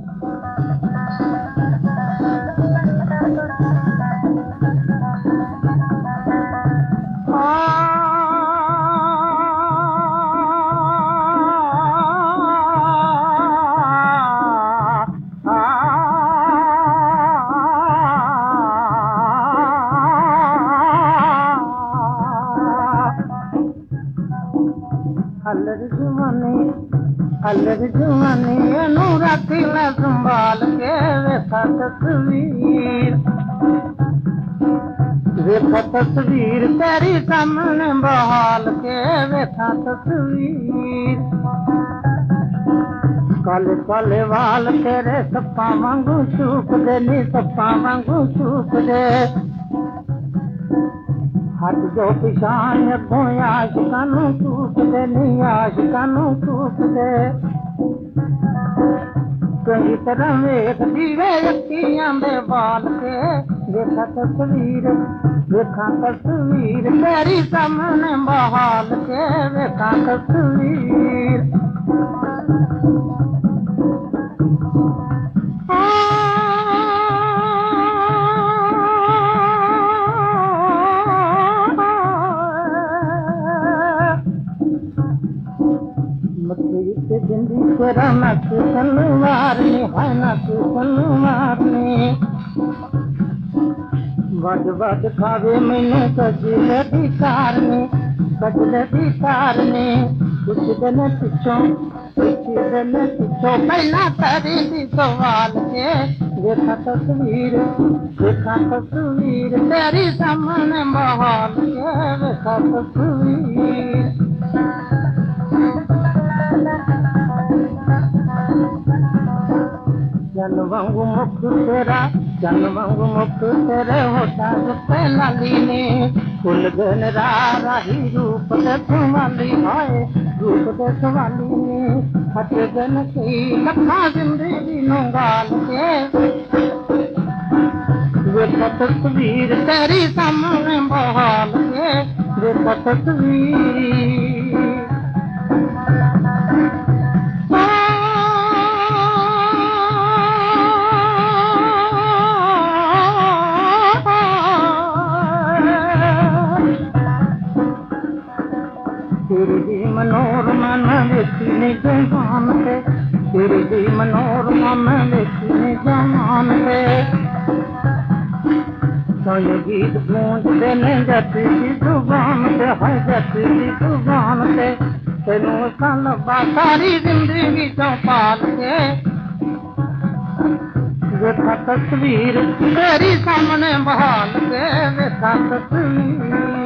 अलग जुआनी राती में संभाल के वेखा तस्वीर तेरी सामने बहाल के वेखा तस्वीर। काले काले वाल तेरे सप्पा वांगू चूक दे नी सप्पा वांगू चूक दे। हट जो पिछान अगों आशिकानू चूक दे नी आशिकानू चूक दे। कई तरह वेख दीवे अखियां दे बाल के देखा तस्वीर तेरी सामने बहाल के देखा तस्वीर। जिंदी तेरा नक सलवारनी है नक सलवारनी। बज बज खावे मैंने कजले दी कारनी कुछ दिन पिछों पहला तेरी दी सवाल के देखा तस्वीर तेरी सामने बहाल के देखा तस्वीर। जन वांगू मुख तेरे होता पहला लीने फुल गन राही रूप देखवाली हाय रूप देखवाली ने हट गन की लखा जिंदगी नोगाल के देखा तस्वीर तेरी सामने बहाल के देखा तस्वीर। तेरी मनोरमा में देखी जहान है तेरी मनोरमा में देखी जहान है। तो ये गीत गूंज देने जाती थी जुबान से है जाती थी जुबान से तेनू सन सारी जिंदगी चौपाल के देखा तस्वीर तेरी सामने बहाल के देखा तस्वीर।